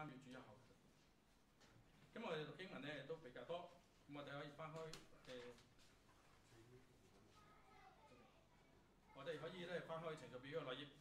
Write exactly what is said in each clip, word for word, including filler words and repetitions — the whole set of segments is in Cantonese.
參與主日學。今日我哋讀經文咧都比較多，咁我哋可以翻開誒、呃，我哋可以咧翻開程序表嘅內頁。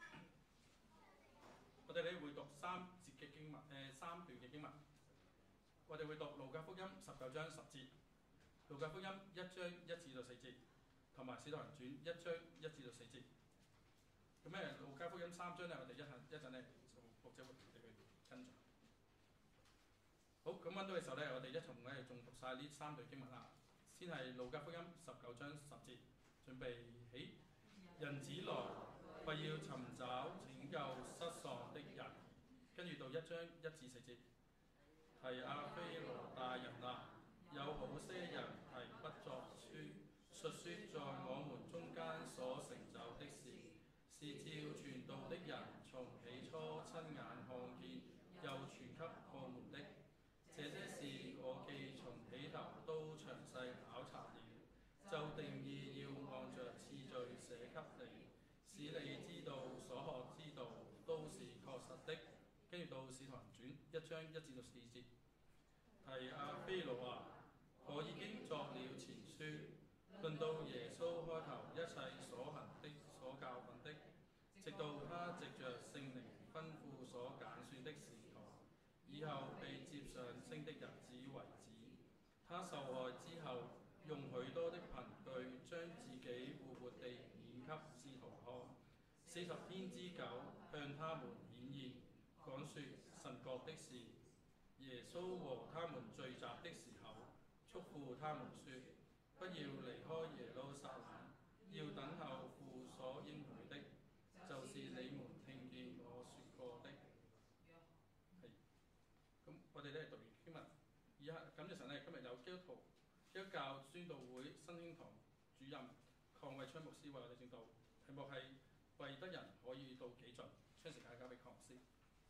我哋咧會讀三節嘅經文，誒、呃、三段嘅經文。我哋會讀路加福音十九章十節，路加福音一章一至到四節，同埋使徒行傳一章一至到四節。咁咧路加福音三章咧，我哋一陣一陣咧牧者會嚟去跟進。好，咁揾到嘅時候咧，我哋一同咧仲讀晒呢三段經文啦。先係路加福音十九章十節，準備起。人子來，為要尋找拯救失喪的人。跟住到一章一至四節，係阿非羅大人啊，有好些人提筆作書，述說在我們中間所成就的事，是照傳道的人從起初親眼看見，又傳給我們的。這些事我既從起頭都詳細考察了，就定意要按着次序寫給你，使你知道所學之道都是確實的。跟住到使徒行傳一章一至到四節，提阿非羅啊，我已經作了前書，論到耶穌開頭一切所行的、所教訓的，直到他藉着聖靈吩咐所揀選的使徒，以後被接上升的日子為止。他受害之後，用許多的憑據將自己活活地顯給使徒看。四十天之久，向他們顯現，講說神國的事。耶穌和他們聚集的時候，囑咐他們說：不要離開耶路撒冷，要等候父所應許的，就是你們聽見我說過的。係。咁我哋咧讀完經文，以下感謝神咧，今日有基督徒基督教宣道會新興堂主任鄺惠昌牧師為我哋證道，題目係為得人可以到己盡。將時間交俾鄺牧師。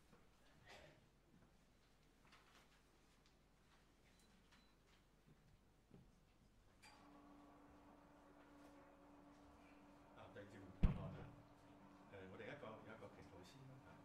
啊，弟兄姊妹平安啊！誒，我哋一個有一個祈禱先啦。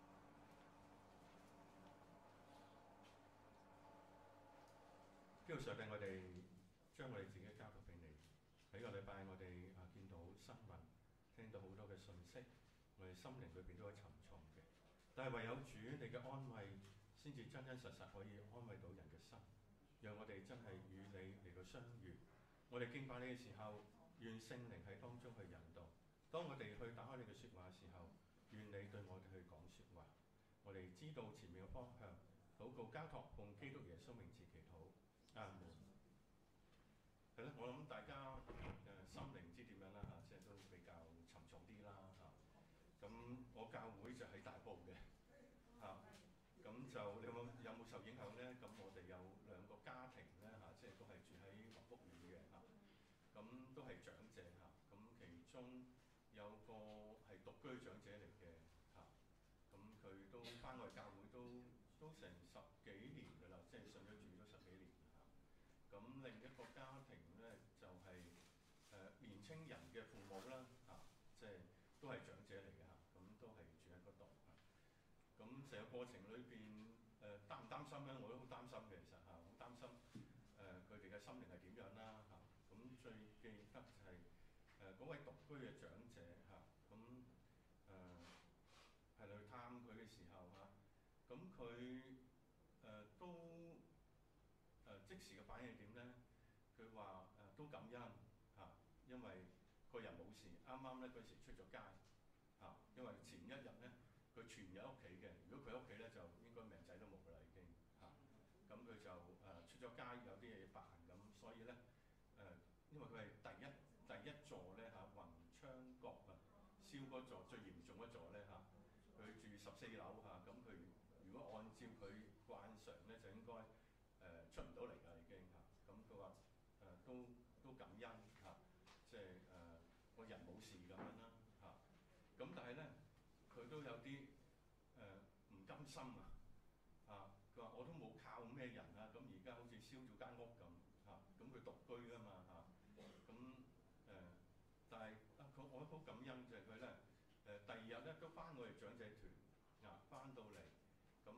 基督上帝，我哋將我哋自己交託俾你。喺個禮拜，我哋啊見到新聞，聽到好多嘅信息，我哋心靈裏邊都係沉重嘅。但係唯有主你嘅安慰，先至真真實實可以安慰到人嘅心，讓我哋真係與你嚟到相遇。我哋敬拜你嘅時候，願聖靈喺當中去引導。當我哋去打開你嘅説話嘅時候，願你對我哋去講説話。我哋知道前面嘅方向，禱告交託奉基督耶穌名字祈禱。啊，係咯，我諗大家誒、呃、心靈唔知點樣啦嚇，即係都比較沉重啲啦嚇。咁、啊、我教會就喺大埔嘅嚇，咁、啊、就你有冇有冇受影響咧？咁我哋有兩個家庭咧嚇、啊，即係都係住喺華福苑嘅嚇，咁、啊、都係長者嚇，咁、啊、其中有個係獨居長者嚟嘅嚇，咁、啊、佢都返我哋教會都都成十幾年㗎啦，即係信咗主都十幾年。咁另一個家庭咧就係、是、誒、呃、年青人嘅父母啦，嚇、啊，即係都係長者嚟嘅嚇，咁、啊、都係住喺嗰度嚇。咁、啊、成個過程裏邊誒擔唔擔心咧？我都好擔心嘅，其實嚇，好、啊、擔心誒佢哋嘅心靈係點樣啦嚇。咁、啊、最記得就係誒嗰位獨居嘅長者嚇，咁誒係去探佢嘅時候嚇，咁佢誒都。誒、呃、即時嘅反應係點咧？佢話誒都感恩嚇、啊，因為個人冇事，啱啱咧嗰時出咗街嚇、啊，因為前一日咧佢全日屋企嘅，如果佢屋企咧就應該命仔都冇㗎啦已經嚇。咁、啊、佢就誒、呃、出咗街，有啲嘢辦咁，所以咧誒、呃，因為佢係第一第一座咧嚇、啊、雲昌閣啊，燒嗰座最嚴重一座咧嚇，佢、啊、住十四樓嚇，咁、啊、佢如果按照佢慣常咧就應該。誒、呃、出唔到嚟㗎已經嚇，咁佢話誒都都感恩嚇、啊，即係誒個人冇事咁樣啦嚇，咁、啊、但係咧佢都有啲誒唔甘心啊嚇，佢話我都冇靠咩人啊，咁而家好似燒咗間屋咁嚇，咁佢獨居㗎嘛嚇，咁、啊、誒、呃、但係啊佢我好感恩就係佢咧誒第二日咧都翻我哋長者團啊翻到嚟。咁啊，會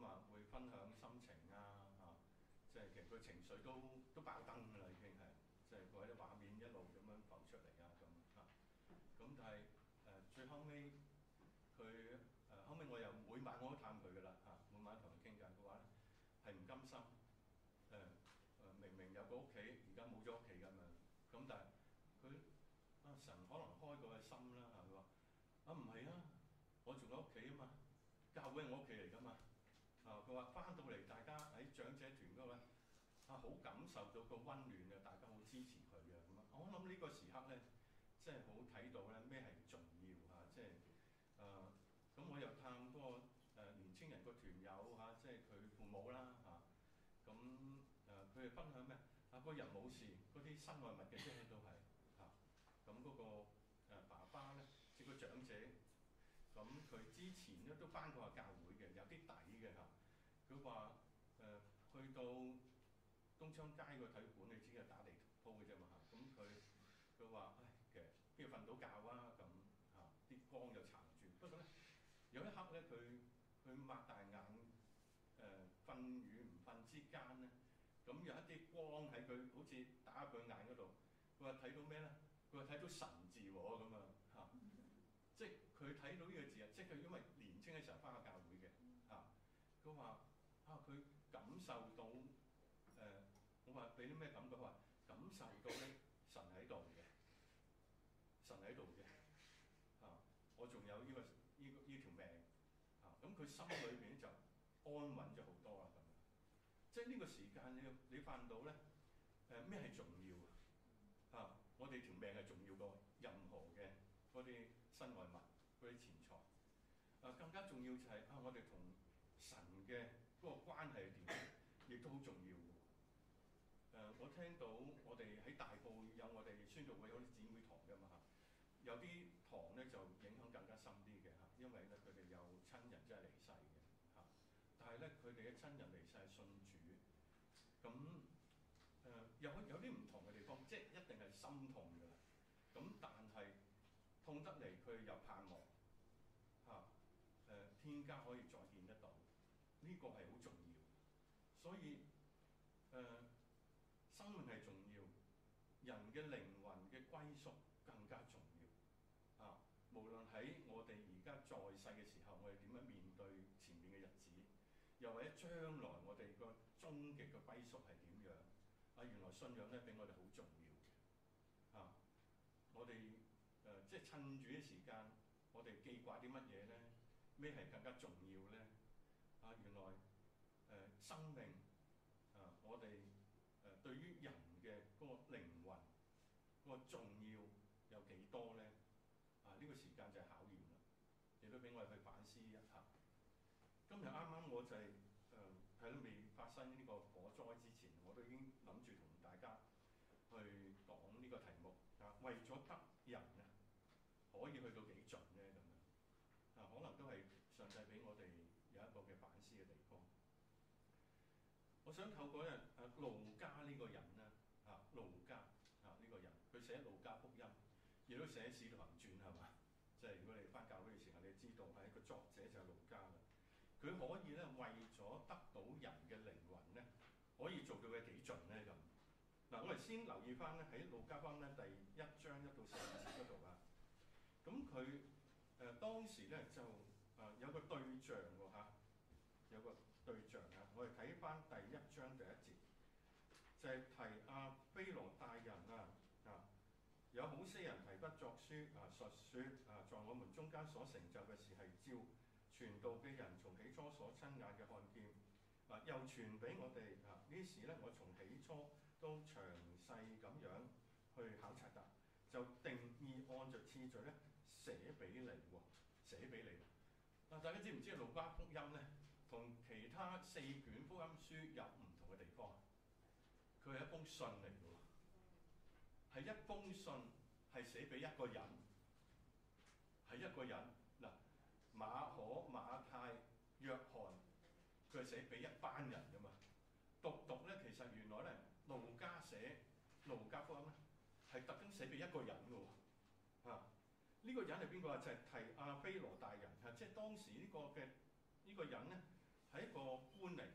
分享心情啊嚇、啊，即係其實佢情緒都都爆燈㗎啦，已經係即係嗰啲畫面一路咁樣浮出嚟啊咁嚇。咁、啊、但係誒、呃、最後尾佢誒後尾我又每晚我都探佢㗎啦嚇，每晚同佢傾偈嘅話咧係唔甘心誒誒、呃呃、明明有個屋企而家冇咗屋企咁樣，咁但係佢啊神可能開過佢心啦嚇，佢話啊唔係啊，我仲有屋企啊嘛，教會係我屋企嚟㗎嘛。啊！佢話翻到嚟，大家喺長者團嗰個咧，啊好感受到個温暖嘅，大家好支持佢嘅咁啊！我諗呢個時刻咧，即係好睇到咧咩係重要嚇、啊，即係誒咁我又探嗰個誒年青人個團友嚇、啊，即係佢父母啦嚇，咁誒佢哋分享咩啊？個人冇事，嗰啲身外物嘅啫都係嚇，咁、啊、嗰、那個、呃、爸爸咧，即係個長者。咁佢之前咧都返過下教會嘅，有啲底嘅嚇。佢話誒去到東昌街個體育館，你知係打地鋪嘅啫嘛嚇。咁佢佢話唉，其實邊度瞓到覺啊咁嚇，啲、啊、光又殘住。不過咧有一刻咧，佢佢擘大眼誒瞓與唔瞓之間咧，咁有一啲光喺佢好似打佢眼嗰度。佢話睇到咩咧？佢話睇到神字喎咁啊嚇。即係佢睇到呢個字啊！即係佢因為年青嘅時候返下教會嘅嚇，佢話啊佢感受到誒、呃，我話俾啲咩感覺？佢話感受到咧神喺度嘅，神喺度嘅嚇，我仲有呢、呢個呢、呢個呢條命嚇，咁、啊、佢心裏邊就安穩咗好多啦咁樣。即係呢個時間你你發現到咧誒咩係重要啊？嚇，我哋條命係重要過任何嘅嗰啲身外物嗰啲錢財，啊更加重要就係、是、啊我哋同神嘅嗰個關係係點，亦都好重要嘅。誒、啊、我聽到我哋喺大埔有我哋宣道會有啲姊妹堂㗎嘛嚇，有啲堂咧就影響更加深啲嘅嚇，因為咧佢哋有親人真係離世嘅嚇，但係咧佢哋嘅親人離世係信主，咁誒、呃、有有啲唔同嘅地方，即係一定係心痛㗎啦，咁但係。痛得嚟，佢又盼望嚇誒、啊、天家可以再見得到，呢、這個係好重要。所以誒、呃、生命係重要，人嘅靈魂嘅歸宿更加重要啊！無論喺我哋而家在世嘅時候，我哋點樣面對前面嘅日子，又或者將來我哋個終極嘅歸宿係點樣啊？原來信仰咧俾我哋好重要嘅啊！我哋。誒、呃，即係趁住啲時間，我哋記掛啲乜嘢咧？咩係更加重要咧？啊，原來誒、呃、生命啊、呃，我哋誒、呃、對於人嘅嗰個靈魂嗰、嗰個重要有幾多咧？啊，呢、呢個時間就係考驗啦，亦都俾我哋去反思一下。今日啱啱我就係誒喺都未發生呢個火災之前，我都已經諗住同大家去講呢個題目啊，為咗得人啊！可以去到幾盡咧咁樣啊？可能都係上帝俾我哋有一個嘅反思嘅地方。我想透過咧啊路加呢個人咧啊，路加啊呢個人，佢寫路加福音，亦都寫使徒行傳係嘛？即係如果你翻教會嘅時候，你知道係一個作者就係路加啦。佢可以咧為咗得到人嘅靈魂咧，可以做到嘅幾盡咧咁。嗱、啊，我哋先留意翻咧喺路加福音咧第一章一到四節嗰度啊。咁佢誒當時咧就誒、呃、有個對象喎嚇，有個對象啊！我哋睇翻第一章第一節，就係、是、提阿非羅大人啊啊，有好些人提筆作書啊，述説啊，在我們中間所成就嘅事係照傳道嘅人從起初所親眼嘅看見啊，又傳俾我哋啊。呢時咧，我從起初都詳細咁樣去考察㗎，就定意按着次序咧。寫俾你喎，寫俾你。嗱、啊，大家知唔知路加福音咧，同其他四卷福音書有唔同嘅地方？佢係一封信嚟嘅喎，係一封信，係寫俾一個人，係一個人。嗱、啊，馬可、馬太、約翰，佢係寫俾一班人㗎嘛。讀讀咧，其實原來咧，路加寫路加福音咧，係特登寫俾一個人㗎喎，啊。呢個人係邊個啊？就係、是、提阿非羅大人嚇，即係當時呢個嘅呢個人咧係一個官嚟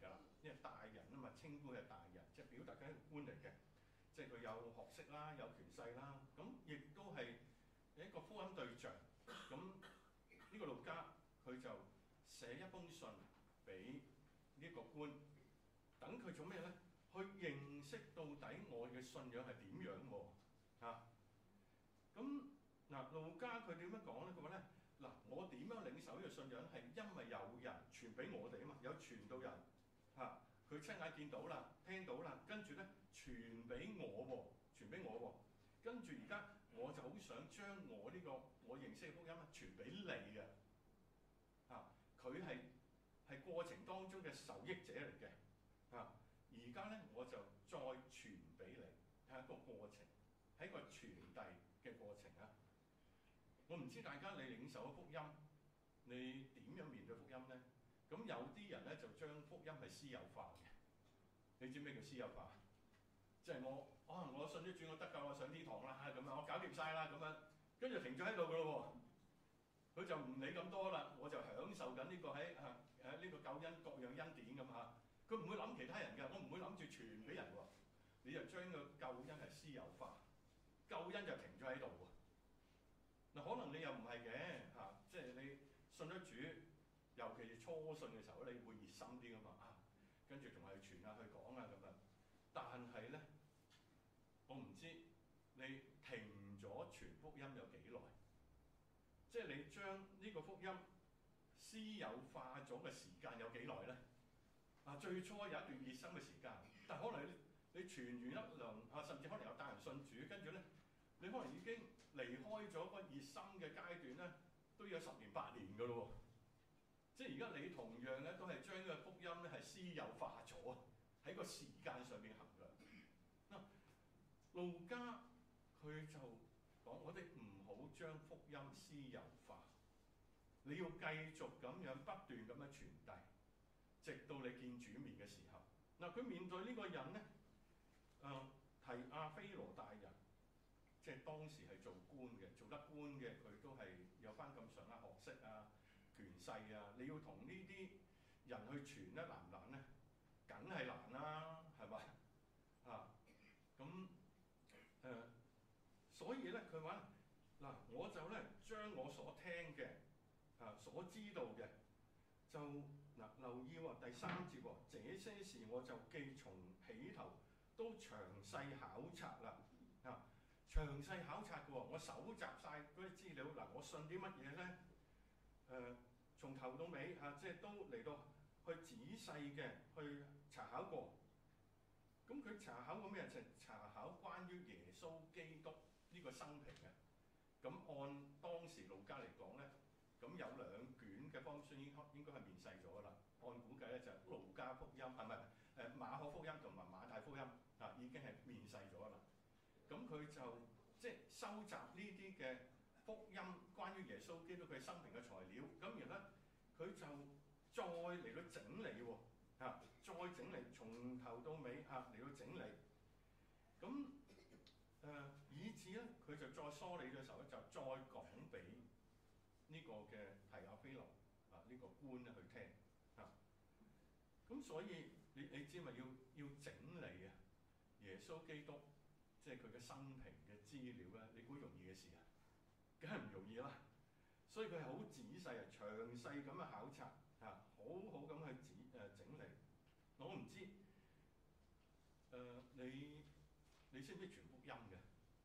稱呼係大人，即係表達緊一個官嚟嘅，即係佢有學識啦，有權勢啦，咁亦都係一個福音對象。咁呢個路加佢就寫一封信俾呢個官，等佢做咩咧？去認識到底我嘅信仰係點樣喎？嚇咁嗱，路加佢點樣講咧？佢話咧嗱，我點樣領受呢個信仰係因為有人傳俾我哋啊嘛，有傳道人嚇，佢親眼見到啦，聽到啦，跟住咧傳俾我喎，傳俾我喎，跟住而家我就好想將我呢個我認識嘅福音咧傳俾你嘅嚇，佢係係過程當中嘅受益者嚟嘅嚇，而家咧我就再傳俾你，係一個過程，係一個傳遞嘅過程啊！我唔知大家你領受咗福音，你點樣面對福音咧？咁有啲人咧就將福音係私有化嘅。你知咩叫私有化？即係我啊，我信咗主，我得救，我上天堂啦咁樣，我搞掂晒啦咁樣，跟住停咗喺度噶咯喎。佢就唔理咁多啦，我就享受緊呢個喺啊誒呢個救恩各樣恩典咁嚇。佢唔會諗其他人嘅，我唔會諗住傳俾人喎。你就將個救恩係私有化，救恩就停咗喺度喎。嗱，可能你又唔係嘅嚇，即係你信咗主，尤其是初信嘅時候，你會熱心啲噶嘛啊，跟住仲係去傳啊、去講啊咁樣。但係咧，我唔知你停咗傳福音有幾耐，即係你將呢個福音私有化咗嘅時間有幾耐咧？啊，最初有一段熱心嘅時間，但係可能你你傳完一輪啊，甚至可能有帶人信主，跟住咧，你可能已經離開咗個熱心嘅階段咧，都有十年八年㗎咯喎。即係而家你同樣咧都係將呢個福音咧係私有化咗，喺個時間上面衡量。嗱，路加佢就講：我哋唔好將福音私有化，你要繼續咁樣不斷咁樣傳遞，直到你見主面嘅時候。嗱，佢面對呢個人咧，誒、呃、提阿非羅大人，即係當時係做官嘅，做得官嘅佢都係有翻咁上下學識啊、權勢啊。你要同呢啲人去傳咧，難唔難咧？梗係難啦，係咪啊？咁誒、呃，所以咧佢話嗱，我就咧將我所聽嘅啊、所知道嘅，就嗱留意喎、哦、第三節喎、哦，這些事我就記從起頭都詳細考察啦啊！詳細考察嘅喎、哦，我搜集晒嗰啲資料嗱，我信啲乜嘢咧？誒、呃，從頭到尾嚇、啊，即係都嚟到去仔細嘅去查考過。咁佢查考過咩？就係查考關於耶穌基督呢個生平嘅。咁按當時路加嚟講咧，咁有兩卷嘅方書應應該係面世咗啦。按估計咧就係路加福音，係咪誒馬可福音同埋馬太福音啊，已經係面世咗啦。咁佢就即係收集呢啲嘅福音，關於耶穌基督佢生平嘅材料。咁然後咧，佢就再嚟到整理喎、啊，再整理從頭到尾嚇嚟到整理。咁誒、呃，以至咧佢就再梳理嘅時候咧，就再講俾呢個嘅提阿非羅啊呢、這個官咧去聽啊。咁所以你你知咪要要整理啊耶穌基督即係佢嘅生平嘅資料咧？你估容易嘅事啊？梗係唔容易啦。所以佢係好仔細啊、詳細咁嘅考察啊，好好咁去指誒、呃、整理。我唔知誒、呃、你你識唔識傳福音嘅？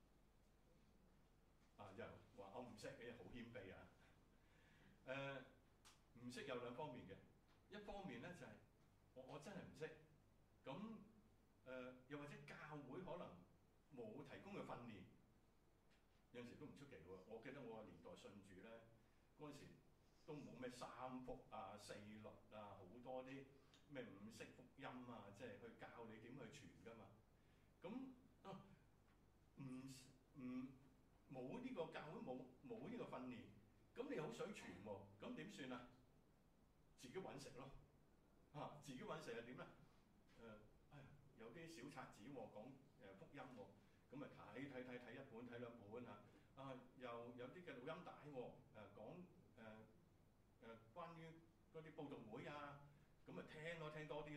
啊又話我唔識嘅，好謙卑啊！誒唔識有兩方面嘅，一方面咧就係、是、我我真係唔識，咁誒、呃、又或者教會可能冇提供嘅訓練，有陣時都唔出奇喎。我記得我個年代信主咧，嗰陣時都冇咩三福啊、四律啊，好多啲咩五式福音啊，即係去教你點去傳噶嘛。咁啊唔唔冇呢個教會冇冇呢個訓練，咁你好想傳喎，咁點算啊？自己揾食咯，嚇、啊、自己揾食係點咧？誒、呃，哎呀，有啲小冊子喎，講誒福音喎，咁咪睇睇睇睇一本睇兩本嚇，啊又有啲嘅錄音帶喎，誒、啊、講誒誒關於嗰啲佈道會啊，咁咪聽咯，聽多啲咯。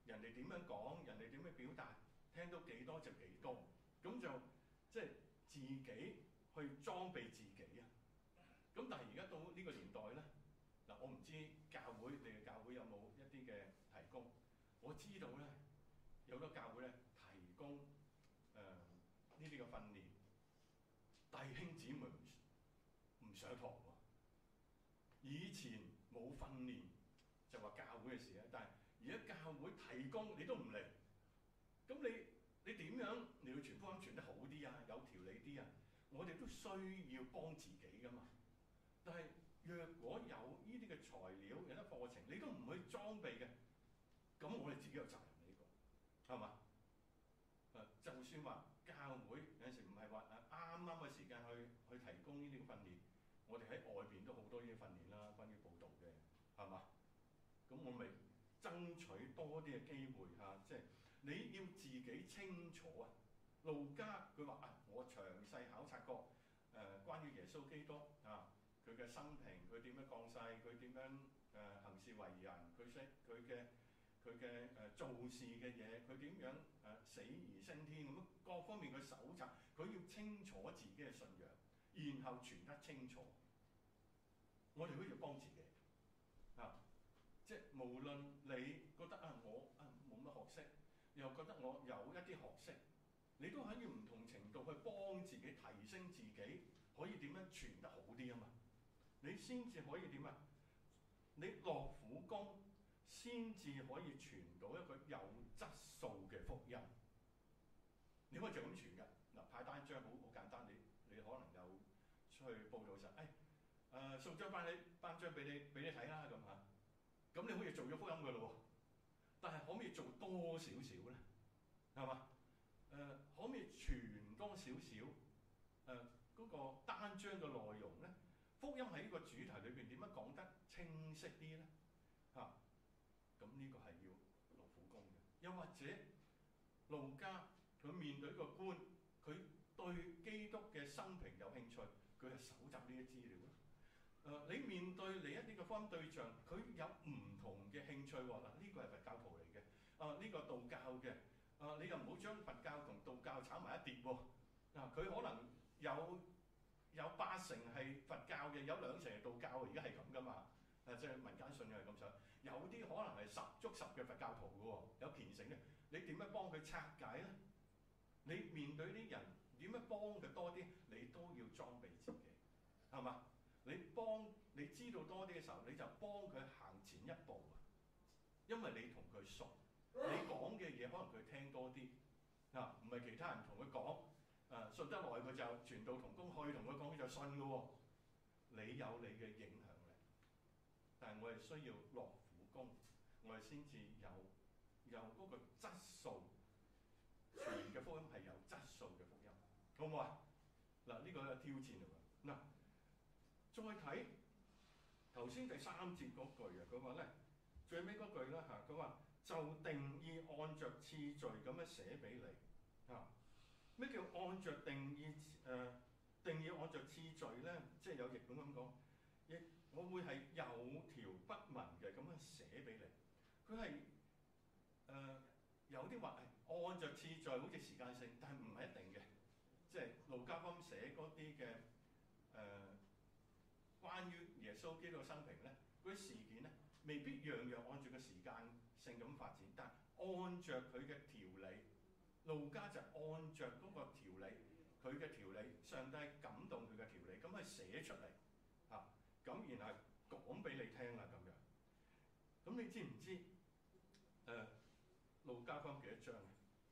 人哋點樣講，人哋點樣表達，聽到幾多就幾多，咁就即係自己去裝備自己啊。咁但係而家到呢個年代咧，嗱我唔知教會你嘅教會有冇一啲嘅提供，我知道咧有好多教會咧提供誒呢啲嘅訓練，弟兄姊妹唔唔上堂喎。以前冇訓練就話教會嘅事咧，但係而家教會提供你都唔嚟，咁你你點樣你要傳福音傳得好啲啊，有條理啲啊？我哋都需要幫自己噶嘛。但係若果有呢啲嘅材料、有啲課程，你都唔去裝備嘅，咁我哋自己有責任呢、呢個係嘛？誒，就算話教會有陣時唔係話誒啱啱嘅時間去去提供呢啲嘅訓練，我哋喺外邊都好多呢啲訓練啦，關於報道嘅係嘛？咁我咪爭取多啲嘅機會嚇、啊，即係你要自己清楚啊。路加佢話啊，我詳細考察過誒、呃、關於耶穌基督啊。佢嘅生平，佢點樣降世，佢點樣誒、呃、行事為人，佢識佢嘅佢嘅誒做事嘅嘢，佢點樣誒、呃、死而升天咁各方面嘅搜集，佢要清楚自己嘅信仰，然後傳得清楚。我哋都要幫自己啊！即係無論你覺得啊，我啊冇乜學識，又覺得我有一啲學識，你都可以唔同程度去幫自己提升自己，可以點樣傳得好啲啊嘛！你先至可以點啊？你落苦功，先至可以傳到一個有質素嘅福音。你可以就咁傳㗎。嗱，派單張好好簡單，你你可能有出去報道實，誒、哎、誒送張班你單張俾你俾你睇啦咁嚇。咁你可以做咗福音㗎咯喎。但係可唔可以做多少少咧？係嘛？誒、呃、可唔可以傳多少少誒嗰個單張嘅內容咧？福音喺呢個主題裏邊點樣講得清晰啲咧？嚇、啊，咁呢個係要落苦功嘅。又或者路加佢面對一個官，佢對基督嘅生平有興趣，佢係搜集呢啲資料咯。誒、呃，你面對你一啲嘅福音對象，佢有唔同嘅興趣喎。嗱、呃，呢、這個係佛教徒嚟嘅，啊、呃，呢、這個道教嘅，啊、呃，你又唔好將佛教同道教炒埋一碟喎。嗱、呃，佢可能有。有八成係佛教嘅，有兩成係道教，而家係咁噶嘛？誒，即係民間信仰係咁想。有啲可能係十足十嘅佛教徒嘅喎，有虔誠嘅。你點樣幫佢拆解咧？你面對啲人點樣幫佢多啲？你都要裝備自己，係嘛？你幫你知道多啲嘅時候，你就幫佢行前一步啊！因為你同佢熟，你講嘅嘢可能佢聽多啲嗱，唔係其他人同佢講。啊，信得耐佢就傳道同工去同佢講，佢就信嘅喎。你有你嘅影響力，但係我哋需要落苦功，我哋先至有有嗰個質素傳嘅福音係有質素嘅福音，好唔好啊？嗱，呢個係挑戰嚟㗎。嗱，再睇頭先第三節嗰句啊，佢話咧最尾嗰句啦嚇，佢話就定義按着次序咁樣寫俾你啊。咩叫按着定義？誒、呃、定義按着次序咧，即係有譯本咁講，亦我會係有條不紊嘅咁樣寫俾你。佢係誒有啲話係按着次序，好似時間性，但係唔係一定嘅。即係路加福音寫嗰啲嘅誒關於耶穌基督嘅生平咧，嗰啲事件咧，未必樣樣按住個時間性咁發展，但係按着佢嘅條理。路加就按着嗰個條理，佢嘅條理，上帝感動佢嘅條理，咁去寫出嚟嚇，咁、啊、然後講俾你聽啦咁樣。咁你知唔知誒、呃、路加福音幾多章啊？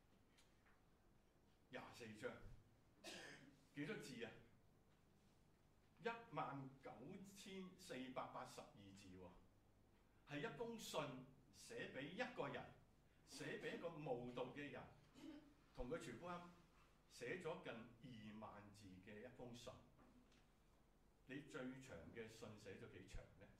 廿四章，幾多字啊？一萬九千四百八十二字喎、哦，係一封信寫俾一個人，寫俾一個無道嘅人。同佢傳福音，寫咗近二萬字嘅一封信。你最長嘅信寫咗幾長咧？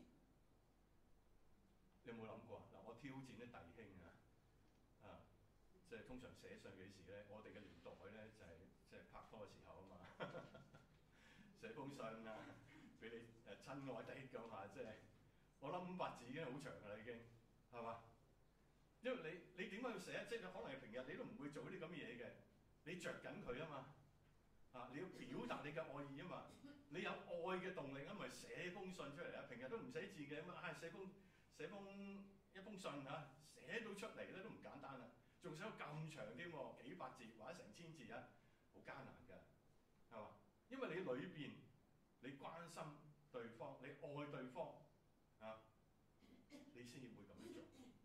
你有冇諗過啊？嗱，我挑戰啲弟兄啊，啊，即係通常寫信幾時咧？我哋嘅年代咧就係即係拍拖嘅時候啊嘛，寫封信啊，俾你誒親愛的咁啊，即係我諗五百字已經好長㗎啦，已經係嘛？一因為你你點解要寫？即係可能係平日你都唔會做啲咁嘅嘢嘅，你着緊佢啊嘛，啊你要表達你嘅愛意啊嘛，你有愛嘅動力啊，咪寫封信出嚟啊！平日都唔寫字嘅咁啊，寫封寫封一封信嚇，寫到出嚟咧都唔簡單啦，仲寫到咁長添喎，幾百字或者成千字啊，好艱難㗎，係嘛？因為你裏邊你關心對方，你愛對方啊，你先至會咁樣做。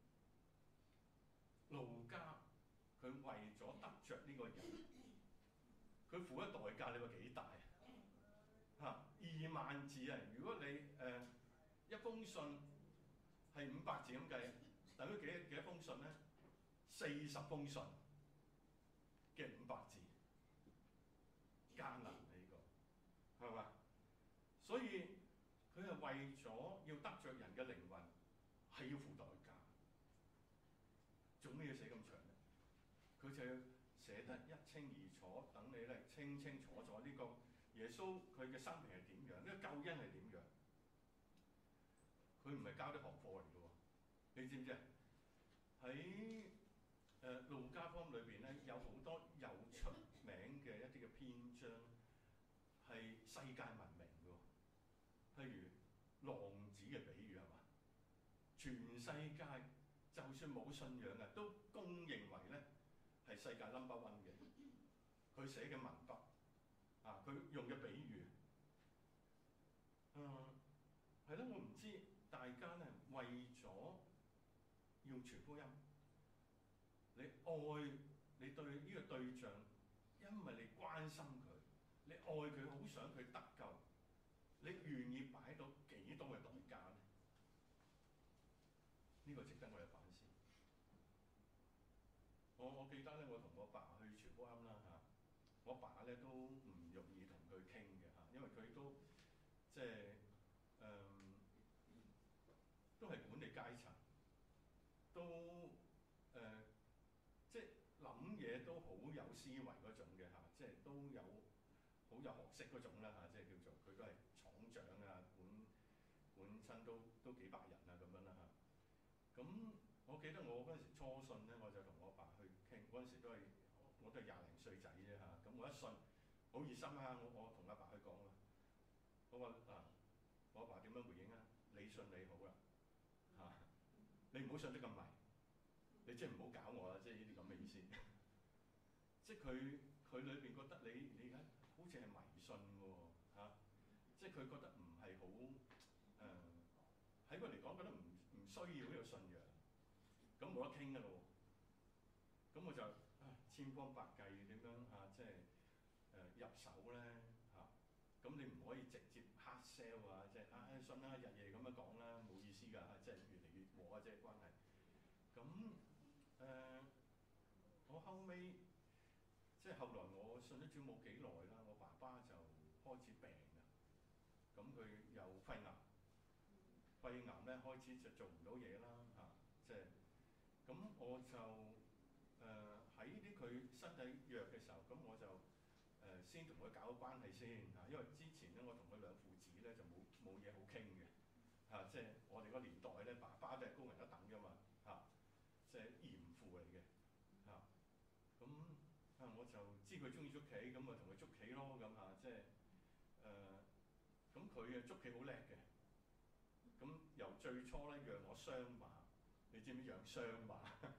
路加佢為咗得着呢個人，佢付嘅代價你話幾大啊？嚇，二萬字啊！如果你誒、呃、一封信係五百字咁計，等於幾多幾多封信咧？四十封信嘅五百字，艱難啊！呢、呢個係嘛？所以佢係為咗要得着人嘅靈魂，係要付代價。做咩要寫咁長咧？佢就要寫得一清二楚，等你咧清清楚楚呢個耶穌佢嘅生平係點樣，呢個救恩係點樣。佢唔係交啲學課嚟嘅喎，你知唔知啊？喺誒路加福音裏邊咧，有好多有出名嘅一啲嘅篇章係世界聞名嘅喎，譬如浪子嘅比喻係嘛？全世界就算冇信仰嘅，都公認為咧係世界 number one 嘅。佢寫嘅文筆啊，佢用嘅比喻，嗯，係咯，我唔知大家咧為咗要傳福音，你愛你對呢個對象，因為你關心佢，你愛佢，好想佢得救，你願意擺到幾多嘅代價咧？呢、這個值得我哋反思。我我記得咧，我同我爸去傳福音啦嚇，我爸咧都唔容易同佢傾嘅嚇，因為佢都即係誒、嗯、都係管理階層，都誒、呃、即係諗嘢都好有思維嗰種嘅嚇，即係都有好有學識嗰種啦嚇，即係叫做佢都係廠長啊，管管親都都幾百人啊咁樣啦嚇。咁我記得我嗰陣時初信咧，我就同我爸去傾，嗰陣時都係我都係廿零歲仔啫嚇。咁我一信好熱心啊，我我同阿爸去講啦。我話啊，我阿爸點樣回應啊？你信你好啦嚇、啊，你唔好信得咁迷，你即係唔好搞我啦，即係呢啲咁嘅意思。即係佢佢裏邊覺得你你而家好似係迷信喎嚇，即係佢覺得唔係好誒喺佢嚟講覺得唔唔需要呢個信仰。咁冇得傾㗎咯喎，咁我就啊千方百計點樣啊，即係誒、呃、入手咧嚇。咁、啊、你唔可以直接 hard sell 啊，即係啊信啦，日夜咁樣講啦，冇意思㗎嚇，即係越嚟越和啊，即係關係。咁誒、呃，我後尾即係後來我信咗主冇幾耐啦，我爸爸就開始病啊，咁佢有肺癌，肺癌咧開始就做唔到嘢啦嚇，即係。咁我就誒喺啲佢身體弱嘅時候，咁我就誒、呃、先同佢搞個關係先嚇，因為之前咧我同佢兩父子咧就冇冇嘢好傾嘅嚇，即係我哋個年代咧，爸爸都係高人一等㗎嘛嚇，即係嚴父嚟嘅嚇。咁啊我就知佢中意捉棋，咁啊同佢捉棋咯咁嚇，即係誒咁佢啊捉棋好叻嘅，咁由最初咧讓我雙馬。你知唔知養雙馬？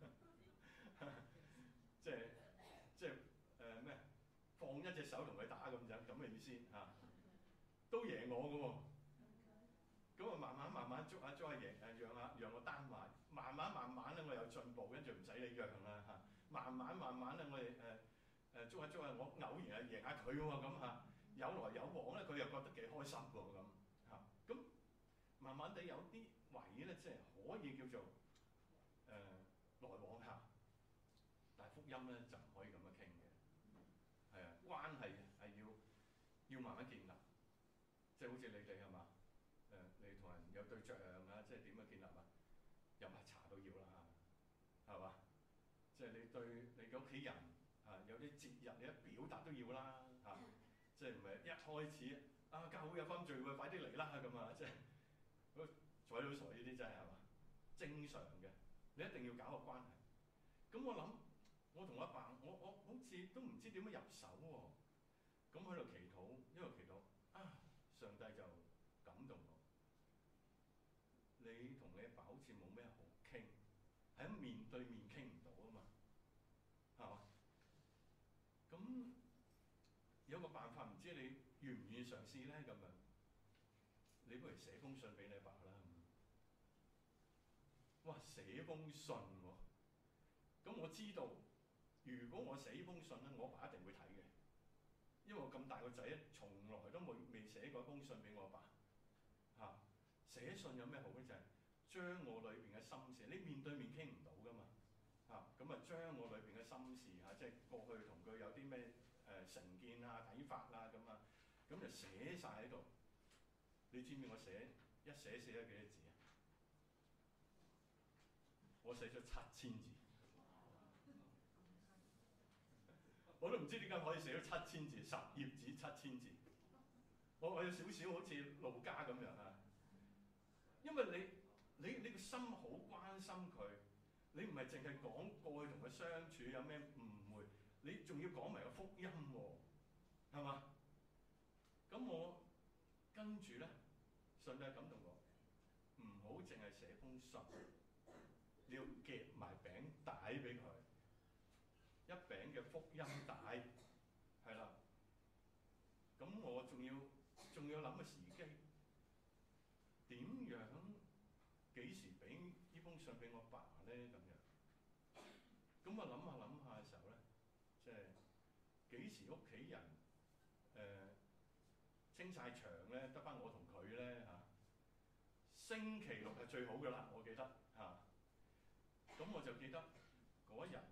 即係即係誒咩？放一隻手同佢打咁樣咁嘅意思嚇、啊，都贏我嘅喎。咁啊慢慢慢慢捉下捉下贏誒，讓下讓我單馬，慢慢慢慢咧我有進步，跟住唔使你讓啦嚇。慢慢慢慢咧我哋誒誒捉下捉下，我偶然係贏下佢喎咁嚇，有來有往咧，佢又覺得幾開心喎咁嚇。咁、啊、慢慢地有啲位咧，即係可以叫做。誒、呃、來往下，但係福音咧就唔可以咁樣傾嘅，係啊，關係係要要慢慢建立，即係好似你哋係嘛？誒、呃，你同人有對象啊，即係點樣建立啊？飲下茶都要啦，係嘛？即係你對你嘅屋企人啊，有啲節日你一表達都要啦，嚇、啊，即係唔係一開始啊教會有分聚會，快啲嚟啦咁啊，即係睬到傻呢啲真係係嘛？正常嘅。 你一定要搞個關係。咁我諗，我同阿爸，我我好似都唔知點樣入手喎、啊。咁喺度祈禱，一路祈禱啊，上帝就感動我。你同你阿爸好似冇咩好傾，喺面對面傾唔到啊嘛，係嘛？咁有個辦法，唔知你願唔願意嘗試咧？咁樣，你不如寫封信俾你阿爸啦。哇！寫封信喎、啊，咁我知道，如果我寫呢封信咧，我爸一定會睇嘅，因為我咁大個仔，從來都冇未寫過一封信俾我阿爸。嚇、啊，寫信有咩好咧？就係、是、將我裏邊嘅心事，你面對面傾唔到噶嘛。嚇、啊，咁啊將我裏邊嘅心事嚇、啊，即係過去同佢有啲咩誒成見啊、睇法啦咁啊，咁就寫晒喺度。你知唔知我寫一寫寫咗幾多字啊？我寫咗七千字，我都唔知點解可以寫咗七千字，十頁紙七千字。我我有少少好似路加咁樣啊，因為你你你個心好關心佢，你唔係淨係講過去同佢相處有咩誤會，你仲要講埋個福音喎，係嘛？咁我跟住咧，上帝感動我，唔好淨係寫封信。你要夾埋餅帶俾佢，一餅嘅福音帶，係啦。咁我仲要仲要諗個時機，點樣幾時俾呢封信俾我爸咧？咁樣，咁我諗下諗下嘅時候咧，即係幾時屋企人誒清晒場咧，得翻我同佢咧嚇。星期六係最好㗎啦，我記得嚇。啊咁我就記得嗰一日，誒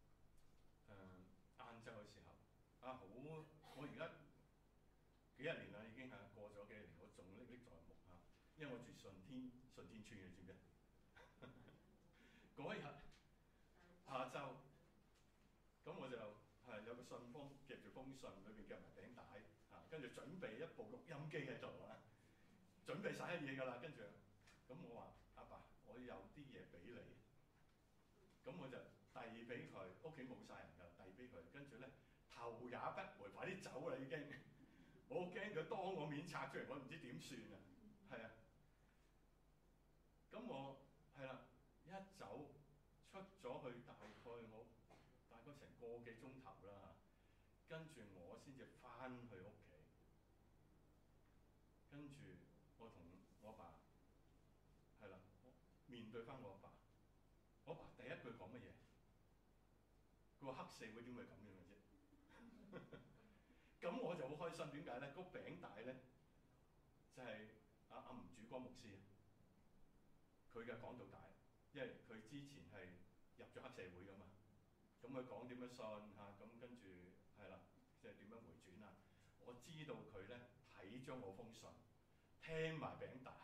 晏晝嘅時候，啊好，我而家幾廿年啦，已經係過咗幾年，我仲歷歷在目嚇，因為我住順天順天村嘅，知唔知？嗰一日下晝，咁我就係有個信封夾住封信，裏邊夾埋餅帶，嚇，跟住準備一部錄音機喺度啊，準備晒啲嘢㗎啦，跟住，咁我話阿爸，我有啲嘢俾你。咁我就遞俾佢，屋企冇晒人㗎，遞俾佢，跟住咧頭也不回，快啲走啦已經。我驚佢當我面拆出嚟，我唔知點算啊。係啊，咁我係啦，一走出咗去大概我大概成個幾鐘頭啦嚇，跟住我先至翻去屋企，跟住我同我爸係啦，面對翻我阿爸。我爸第一句講乜嘢？佢話黑社會點會咁樣嘅啫？咁我就好開心，點解咧？嗰餅帶咧就係阿阿吳主光牧師，佢嘅講道帶，因為佢之前係入咗黑社會噶嘛。咁佢講點樣信嚇，咁跟住係啦，即係點樣回轉啊？我知道佢咧睇咗我封信，聽埋餅帶。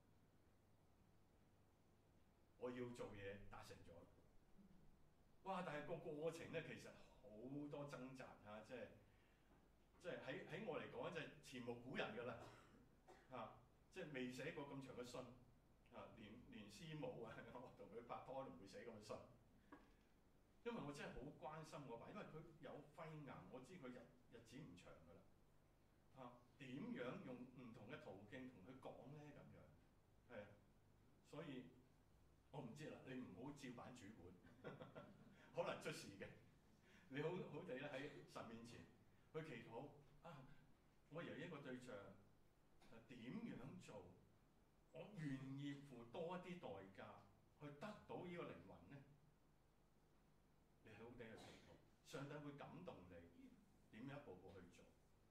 我要做嘢達成咗，哇！但係個過程咧，其實好多掙扎嚇、啊，即係即係喺喺我嚟講，就係前無古人㗎啦嚇，即係未寫過咁長嘅信嚇、啊，連連師母啊，我同佢拍拖都唔會寫咁嘅信，因為我真係好關心我爸，因為佢有肺癌，我知佢日日子唔長㗎啦嚇，點樣用唔同嘅途徑同佢講咧？咁樣係啊，所以。我唔知啦，你唔好照板煮碗，可能出事嘅。你好好地咧喺神面前去祈禱啊！我由一個對象啊點樣做，我願意付多一啲代價去得到呢個靈魂咧。你好地去祈禱，上帝會感動你，點樣一步步去做。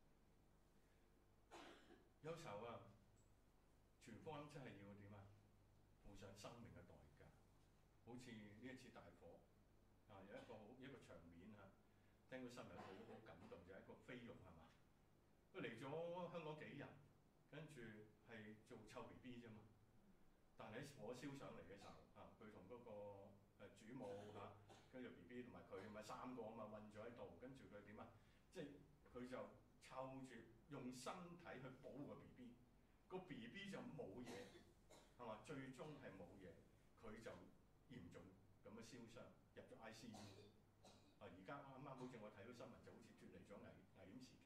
有時候啊，傳福音真係要點啊？付上生命嘅代價。好似呢一次大火啊，有一個好一個場面嚇，聽到新聞好好感動，就係、是、一個菲傭係嘛，佢嚟咗香港幾日，跟住係做湊 B B 啫嘛，但係喺火燒上嚟嘅時候啊，佢同嗰個誒主母嚇，跟住 B B 同埋佢咪三個啊嘛，韞咗喺度，跟住佢點啊？即係佢就湊住用身體去保護個 B B，個 B B 就冇嘢係嘛，最終係冇嘢，佢就嚴重燒傷，入咗 I C U。啊，而家啱啱好似我睇到新聞，就好似脱離咗危危險時期。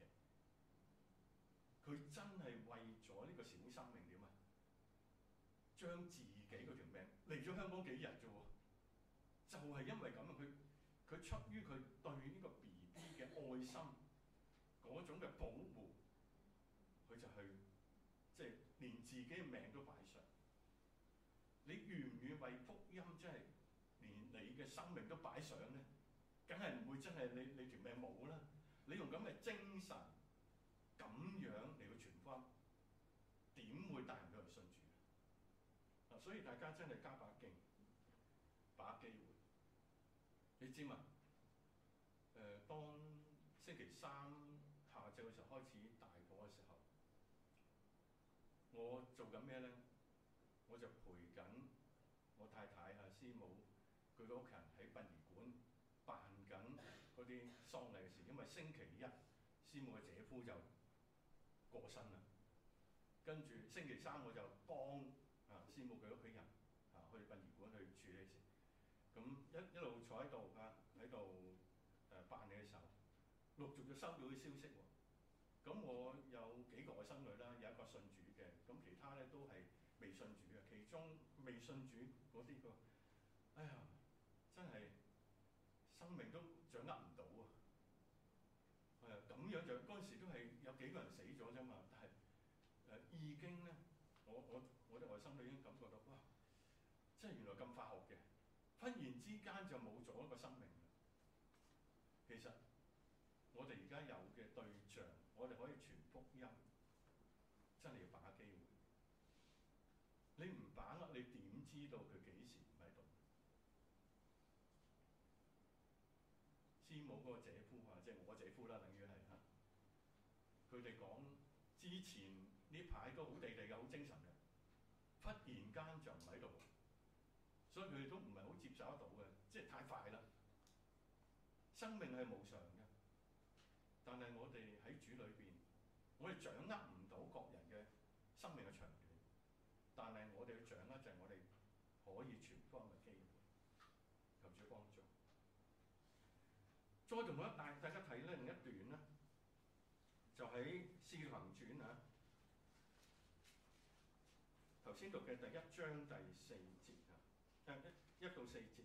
佢真係為咗呢個小生命點啊？將自己嗰條命嚟咗香港幾日啫喎，就係、是、因為咁啊！佢佢出於佢對呢個 B B 嘅愛心嗰種嘅保護，佢就去即係、就是、連自己嘅命都擺上。你願唔願為福音即係連你嘅生命都擺上咧？梗係唔會真係你你條命冇啦！你用咁嘅精神咁樣嚟去傳福音，點會帶人到嚟信主？嗱，所以大家真係加把勁，把握機會。你知嘛？誒、呃，當星期三下晝嘅時候開始大火嘅時候，我做緊咩咧？我就陪緊我太太啊、師母佢個屋企人喺殯儀館辦緊嗰啲喪禮嘅事，因為星期一師母嘅姐夫就過身啦。跟住星期三我就幫啊師母佢屋企人啊去殯儀館去處理事。咁一一路坐喺度啊，喺度誒辦理嘅時候，陸續就收到啲消息喎。咁我有幾個外甥女啦，有一個信主嘅，咁其他咧都係未信主嘅。其中未信主嗰啲個，哎呀，真係生命都掌握唔到啊！係啊，咁樣就嗰陣時都係有幾個人死咗啫嘛，但係誒、呃、已經咧，我我我啲外甥女已經感覺到哇，真係原來咁化學嘅，忽然之間就冇咗一個生命啦。其實我哋而家有嘅對象，我哋可以傳福音，真係要把握機會。你唔把握，你點知道佢幾時唔喺度？師母嗰個姐夫啊，即係我姐夫啦，等於係嚇。佢哋講之前呢排都好地地嘅，好精神嘅，忽然間就唔喺度，所以佢哋都唔係好接受得到嘅，即係太快啦。生命係無常嘅，但係我哋喺主裏邊，我哋掌握唔到各人嘅生命嘅長短，但係我哋要掌握就係我哋可以傳福音嘅機會，求主幫助。再同我一大大家睇咧另一段咧，就喺《使徒行傳》啊，頭先讀嘅第一章第四節啊，一一到四節。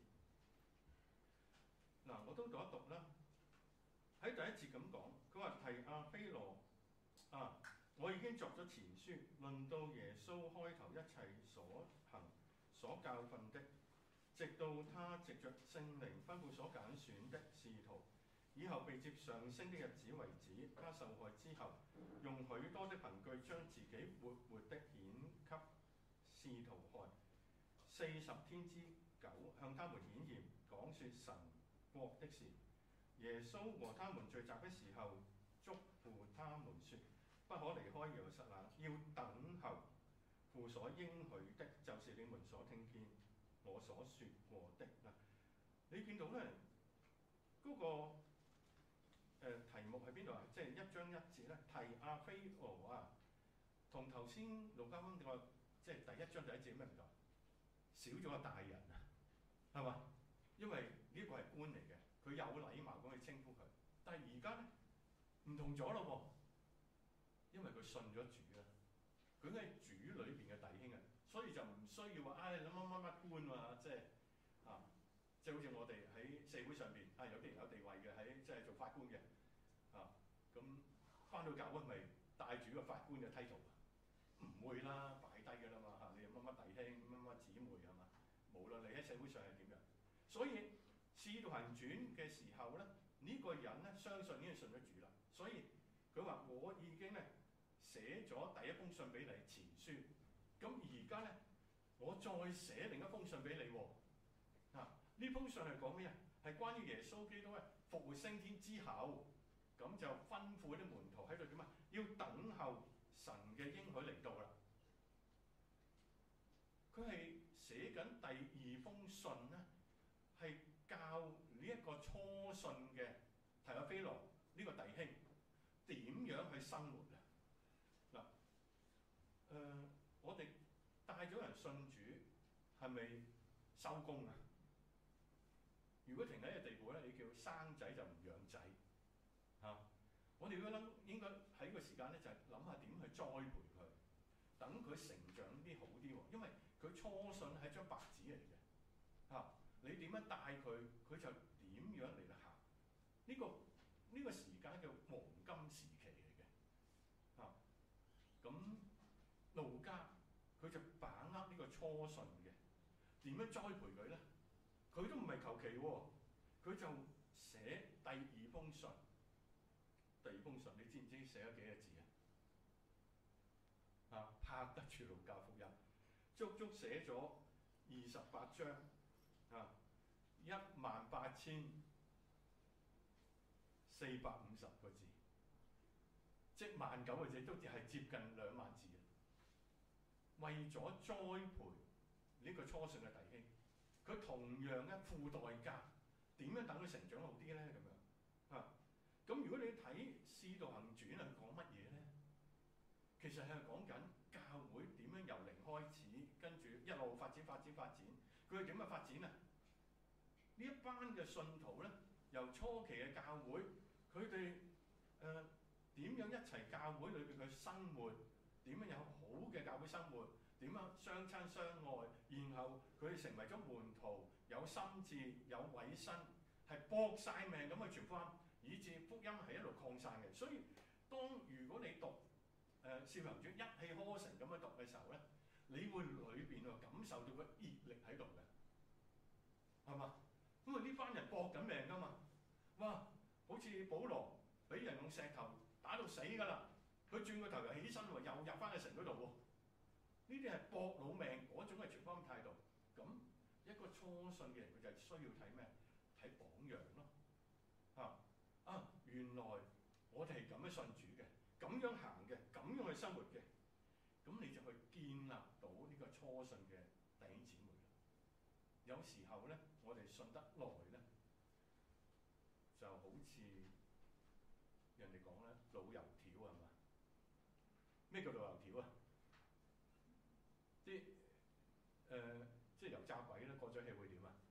嗱，我都讀一讀啦。喺第一節咁講，佢話提阿非羅啊，我已經作咗前書，論到耶穌開頭一切所行所教訓的，直到他藉着聖靈吩咐所揀選的使徒，以後被接上升的日子為止。他受害之後，用許多的憑據將自己活活的顯給使徒看。四十天之久，向他們顯現，講説神國的事。耶穌和他們聚集的時候，囑咐他們說：不可離開耶路撒冷，要等候父所應許的，就是你們所聽見我所說過的。嗱，你見到咧嗰、那個誒、呃、題目喺邊度啊？即係一章一節咧，提阿非羅啊，同頭先路加福音個即係第一章第一節咩唔同？少咗個大人啊，係嘛？因為呢個係官嚟嘅，佢有禮貌咁去稱呼佢。但係而家咧唔同咗咯喎，因為佢信咗主啦，佢係主裏邊嘅弟兄啊，所以就唔需要話唉，你乜乜乜官啊，即係啊，即係好似我哋喺社會上邊啊，有啲人有地位嘅，喺即係做法官嘅啊，咁翻到教會咪帶住個法官嘅 title 啊？唔會啦，擺低㗎啦嘛嚇，你乜乜弟兄、乜乜姊妹係嘛？無論你喺社會上係點樣，所以《使徒行傳》嘅時候咧，呢、這個人咧相信已經信咗主啦，所以佢話我已經咧寫咗第一封信俾你前書，咁而家咧我再寫另一封信俾你喎。啊，呢封信係講咩啊？係關於耶穌基督咧復活升天之後，咁就吩咐啲門徒喺度點啊？要等候神嘅應許嚟到啦。佢係寫緊第二封信咧，係教呢一個初信嘅提阿非羅呢個弟兄點樣去生活啊？嗱，誒，我哋帶咗人信主係咪收工啊？ 生仔就唔養仔嚇、啊。我哋要諗應該喺個時間咧，就係諗下點去栽培佢，等佢成長啲好啲喎。因為佢初信係張白紙嚟嘅嚇，你點樣帶佢，佢就點樣嚟到行。呢、這個呢、這個時間叫黃金時期嚟嘅嚇。咁、啊、路加佢就把握呢個初信嘅，點樣栽培佢咧？佢都唔係求其喎，佢就寫第二封信。第二封信你知唔知寫咗幾多字啊？啊，拍得住路加福音，足足寫咗二十八章，啊，一萬八千四百五十個字，即萬九個字都係接近兩萬字。為咗栽培呢個初信嘅弟兄，佢同樣咧付代價，點樣等佢成長好啲咧？咁樣啊，咁如果你睇《使徒行傳》係講乜嘢咧？其實係講緊教會點樣由零開始，跟住一路發展、發展、發展。佢係點樣發展啊？呢一班嘅信徒咧，由初期嘅教會，佢哋誒點樣一齊教會裏邊嘅生活？點樣有好嘅教會生活？點樣相親相愛？然後佢哋成為咗門徒，有心志，有委身，係搏晒命咁去傳福音，以致福音係一路擴散嘅。所以當如果你讀誒《使徒行傳》一氣呵成咁樣讀嘅時候咧，你會裏邊啊感受到個熱力喺度嘅，係嘛？咁啊呢班人搏緊命㗎嘛，哇！好似保羅俾人用石頭打到死㗎啦。佢轉個頭又起身喎，又入翻去城嗰度喎。呢啲係搏老命嗰種嘅傳福音態度。咁一個初信嘅人，佢就係需要睇咩？睇榜樣咯。啊啊，原來我哋係咁樣信主嘅，咁樣行嘅，咁樣去生活嘅。咁你就去建立到呢個初信嘅弟兄姊妹啦。有時候咧，我哋信得耐咧，就好似人哋講咧，老油條係嘛？咩叫老油條啊？啲誒、呃、即係油炸鬼咧，過咗氣會點啊？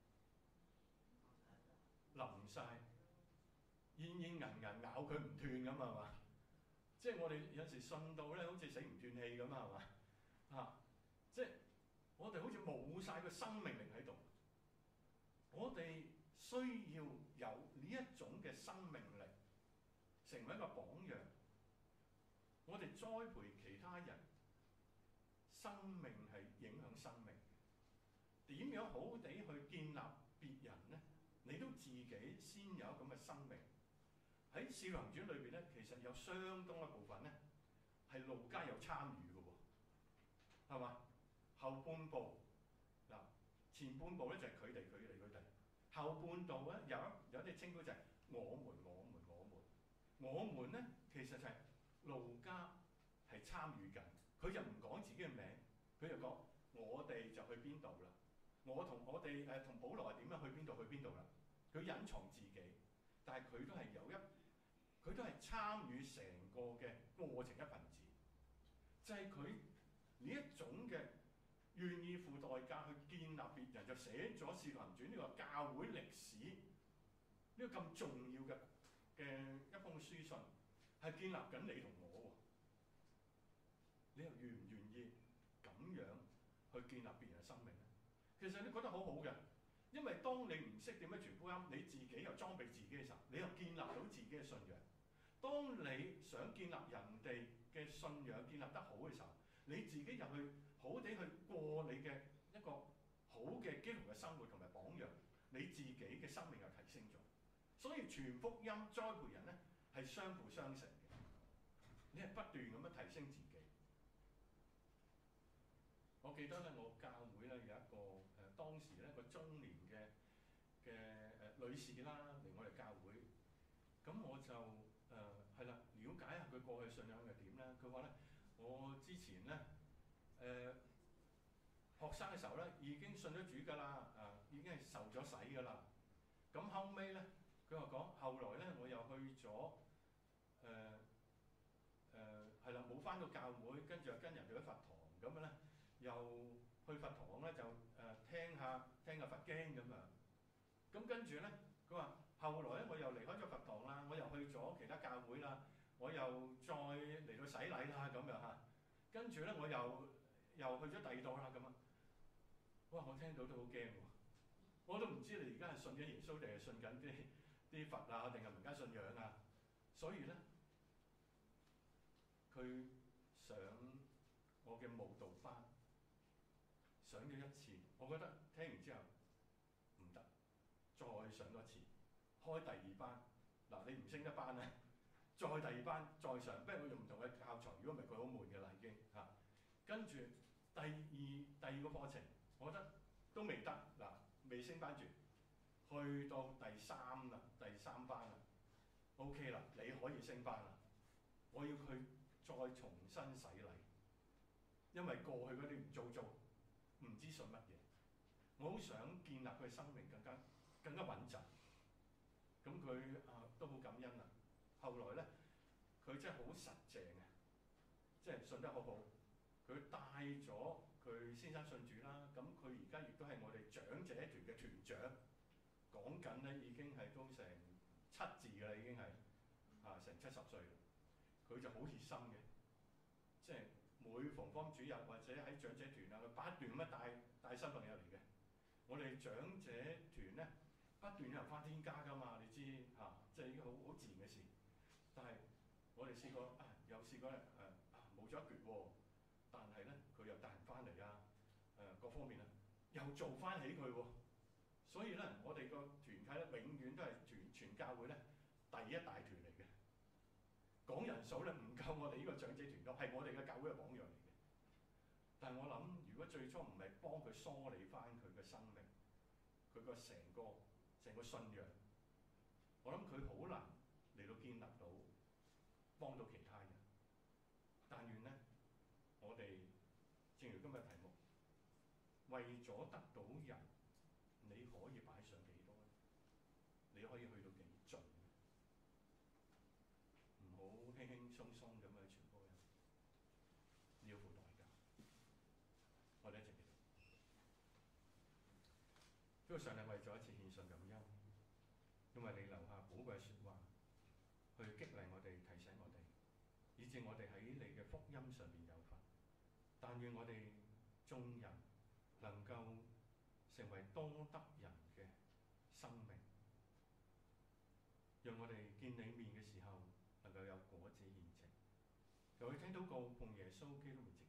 淋晒，煙煙韌韌咬佢唔斷咁係嘛？即係我哋有時信到咧，好似死唔斷氣咁啊係嘛？啊！即係我哋好似冇晒個生命力喺度。我哋需要有呢一種嘅生命力，成為一個榜樣。我哋栽培其他人，生命係影響生命。點樣好地去建立別人呢？你都自己先有咁嘅生命。喺《使徒行傳》裏邊咧，其實有相當一部分咧係路加有參與嘅喎，係嘛？後半部嗱，前半部咧就係佢哋、佢哋、佢哋。後半部咧有有啲稱呼就係我們、我們、我們。我們咧其實就係路加係參與緊，佢就唔講自己嘅名，佢就講我哋就去邊度啦。我同我哋誒同保羅係點樣去邊度去邊度啦？佢隱藏自己，但係佢都係有一，佢都係參與成個嘅過程一份子，就係佢呢一種嘅願意付代價去建立別人，就寫咗《使徒行傳》呢個教會歷史呢個咁重要嘅嘅一封書信，係建立緊你同我喎。你又願唔願意咁樣去建立別人嘅生命咧？其實你覺得好好嘅，因為當你唔識點樣傳福音，你自己又裝備自己嘅時候，你又建立到自己嘅信仰。當你想建立人哋嘅信仰建立得好嘅時候，你自己又去好地去過你嘅一個好嘅基督徒嘅生活同埋榜樣，你自己嘅生命又提升咗。所以傳福音栽培人咧係相輔相成嘅，你係不斷咁樣提升自己。我記得咧，我教會咧有一個誒、呃、當時咧個中年嘅嘅誒女士啦嚟我哋教會，咁我就誒係啦，了解下佢過去信仰係點咧。佢話咧，我之前咧誒、呃、學生嘅時候咧已經信咗主㗎啦，誒、呃、已經係受咗洗㗎啦。咁後尾咧，佢話講後來咧我又去咗誒誒係啦，冇返到教會，跟住又跟人去咗佛堂咁樣咧。又去佛堂咧就誒、呃、聽下聽下佛經咁樣，咁跟住咧佢話後來咧我又離開咗佛堂啦，我又去咗其他教會啦，我又再嚟到洗禮啦咁樣嚇，跟住咧我又又去咗第二度啦咁啊！哇！我聽到都好驚喎，我都唔知你而家係信緊耶穌定係信緊啲啲佛啊，定係民間信仰啊？所以咧，佢上我嘅舞蹈班，上咗一次，我覺得聽完之後唔得，再上多次，開第二班。嗱，你唔升一班咧，再第二班再上，不過我用唔同嘅教材，如果唔係佢好悶嘅啦已經嚇。跟住第二第二個課程，我覺得都未得，嗱未升班住，去到第三啦，第三班啦 ，OK 啦，你可以升班啦。我要佢再重新洗禮，因為過去嗰啲唔做做，唔知信乜嘢。我好想建立佢生命更加更加穩陣。咁佢啊都好感恩啊。後來咧，佢真係好實淨啊，即係信得好好。佢帶咗佢先生信主啦，咁佢而家亦都係我哋長者團嘅團長，講緊咧已經係都成七字㗎啦，已經係啊成七十歲啦。佢就好熱心嘅，即係每逢方主日或者喺長者團啊，佢不斷咁樣帶帶新朋友嚟嘅。我哋長者團咧不斷有人返天家㗎嘛，你知嚇、啊，即係已經好好自然嘅事。但係我哋試過啊，有試過咧誒啊冇咗一橛喎，但係咧佢又帶人翻嚟啊，誒、呃、各方面啊又做翻起佢喎。所以咧，我哋個團契咧永遠都係全全教會咧第一大團嚟嘅。講人數咧唔夠我哋呢個長者團多，係我哋嘅教會嘅榜樣嚟嘅。但係我諗，如果最初唔係幫佢梳理翻佢嘅生命，佢個成個成個信仰，我諗佢好難嚟到建立到幫到其他人。但願咧，我哋正如今日題目，為咗得到人，你可以擺上幾多咧？你可以去到幾盡？唔好輕輕鬆鬆咁去傳福音，要付代價。我哋一齊祈禱。都上帝為咗一次獻上感恩，因為你留下寶貴説話，去激勵我哋、提醒我哋，以致我哋喺你嘅福音上面有份。但願我哋眾人能夠成為多得人嘅生命，讓我哋見你面嘅時候能夠有果子現成。求佢聽到個奉耶穌基督名字